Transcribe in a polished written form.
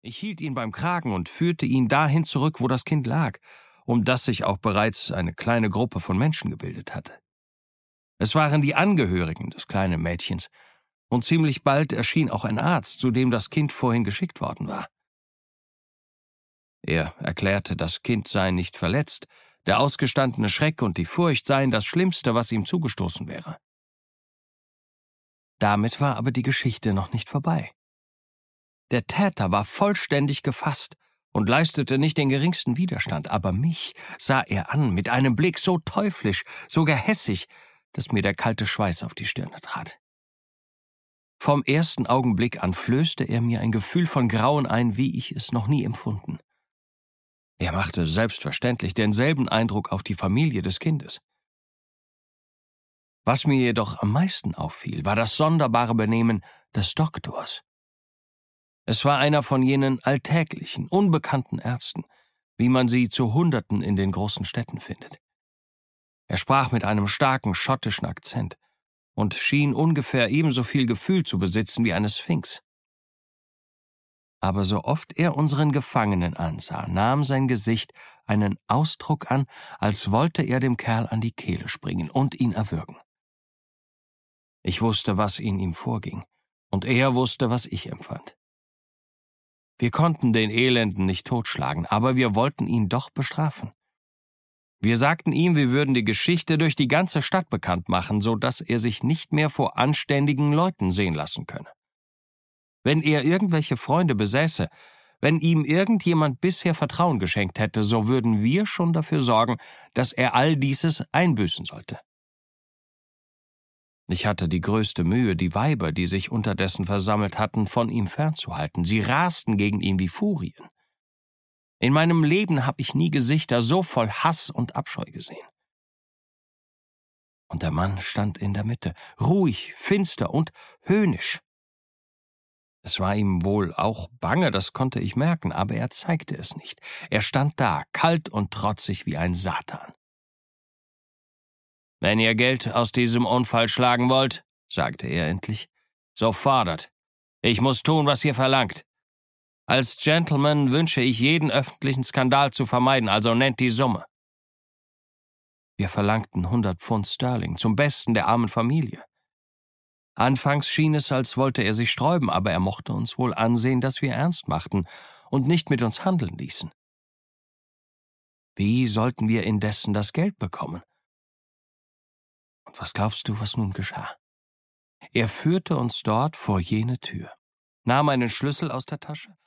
Ich hielt ihn beim Kragen und führte ihn dahin zurück, wo das Kind lag, um das sich auch bereits eine kleine Gruppe von Menschen gebildet hatte. Es waren die Angehörigen des kleinen Mädchens, und ziemlich bald erschien auch ein Arzt, zu dem das Kind vorhin geschickt worden war. Er erklärte, das Kind sei nicht verletzt, der ausgestandene Schreck und die Furcht seien das Schlimmste, was ihm zugestoßen wäre. Damit war aber die Geschichte noch nicht vorbei. Der Täter war vollständig gefasst und leistete nicht den geringsten Widerstand, aber mich sah er an mit einem Blick so teuflisch, so gehässig, dass mir der kalte Schweiß auf die Stirne trat. Vom ersten Augenblick an flößte er mir ein Gefühl von Grauen ein, wie ich es noch nie empfunden. Er machte selbstverständlich denselben Eindruck auf die Familie des Kindes. Was mir jedoch am meisten auffiel, war das sonderbare Benehmen des Doktors. Es war einer von jenen alltäglichen, unbekannten Ärzten, wie man sie zu Hunderten in den großen Städten findet. Er sprach mit einem starken schottischen Akzent und schien ungefähr ebenso viel Gefühl zu besitzen wie eine Sphinx. Aber so oft er unseren Gefangenen ansah, nahm sein Gesicht einen Ausdruck an, als wollte er dem Kerl an die Kehle springen und ihn erwürgen. Ich wusste, was in ihm vorging, und er wusste, was ich empfand. Wir konnten den Elenden nicht totschlagen, aber wir wollten ihn doch bestrafen. Wir sagten ihm, wir würden die Geschichte durch die ganze Stadt bekannt machen, so dass er sich nicht mehr vor anständigen Leuten sehen lassen könne. Wenn er irgendwelche Freunde besäße, wenn ihm irgendjemand bisher Vertrauen geschenkt hätte, so würden wir schon dafür sorgen, dass er all dieses einbüßen sollte. Ich hatte die größte Mühe, die Weiber, die sich unterdessen versammelt hatten, von ihm fernzuhalten. Sie rasten gegen ihn wie Furien. In meinem Leben habe ich nie Gesichter so voll Hass und Abscheu gesehen. Und der Mann stand in der Mitte, ruhig, finster und höhnisch. Es war ihm wohl auch bange, das konnte ich merken, aber er zeigte es nicht. Er stand da, kalt und trotzig wie ein Satan. »Wenn ihr Geld aus diesem Unfall schlagen wollt«, sagte er endlich, »so fordert. Ich muss tun, was ihr verlangt. Als Gentleman wünsche ich, jeden öffentlichen Skandal zu vermeiden, also nennt die Summe.« Wir verlangten 100 Pfund Sterling zum Besten der armen Familie. Anfangs schien es, als wollte er sich sträuben, aber er mochte uns wohl ansehen, dass wir ernst machten und nicht mit uns handeln ließen. Wie sollten wir indessen das Geld bekommen? Und was glaubst du, was nun geschah? Er führte uns dort vor jene Tür, nahm einen Schlüssel aus der Tasche